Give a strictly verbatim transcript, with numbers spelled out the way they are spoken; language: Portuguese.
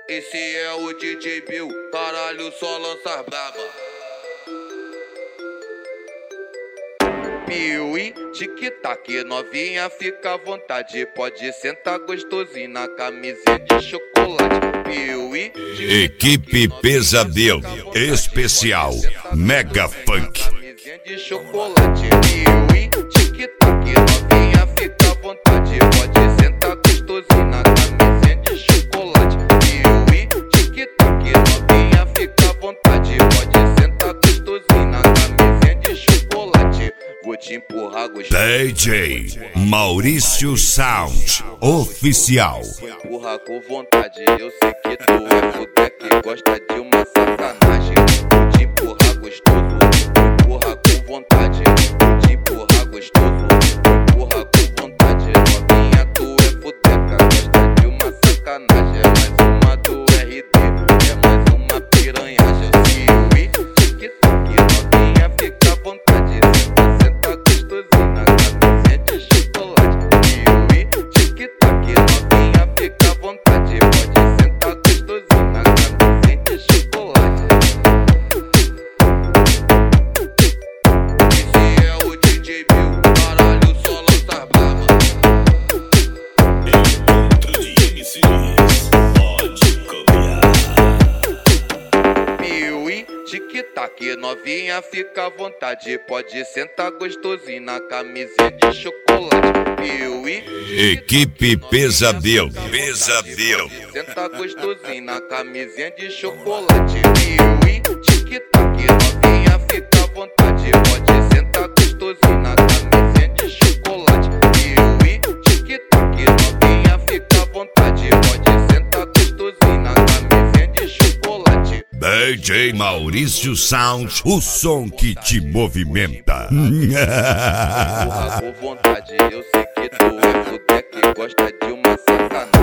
Esse é o D J Bill, caralho, só lança braba. Piuí, tic-tac, novinha, fica à vontade. Pode sentar gostosinho na camisinha de chocolate. Piuí, Equipe Pesadelo Especial Mega Funk. Camisinha de chocolate. Piuí, tic-tac, novinha, fica à vontade. Pode sentar gostosinho na camisinha de chocolate. Piuí, tic-tac, novinha, fica à vontade. Pode sentar gostosinho na camisinha de chocolate. Vou te empurrar gostoso. D J Maurício Sound Oficial. Vou empurrar com vontade. Eu sei que tu é fuder que gosta de uma sacanagem. Vou te empurrar gostoso. Vou empurrar com vontade. Vou te empurrar gostoso. Vou empurrar com vontade. Novinha, tu é fudeca, gosta de uma sacanagem. É mais uma do R D, é mais uma piranhagem. Piuí, tic-tac, novinha, fica à vontade. Senta, senta gostosinho na camisinha de chocolate. Piuí, tic-tac, novinha, fica à vontade. Pode sentar gostosinho na camisinha de chocolate. Esse é o D J Bill, caralho, só lança braba. Encontro de M Cs, pode copiar. Piuí, tic-tac, novinha, fica à vontade. Pode sentar gostosinho na camisinha de chocolate. Piuí, Equipe Pesadelo Pesadelo. senta gostosinho na camisinha de chocolate. Piuí, tic-tac, novinha, fica à vontade. Pode sentar gostosinho na camisinha de chocolate. Piuí, tic-tac, novinha, fica à vontade. Pode sentar gostosinho na camisinha de chocolate. D J Maurício Sound, o som que te movimenta. Empurrar com vontade. Eu sei que tu é fuder que gosta de uma sacanagem.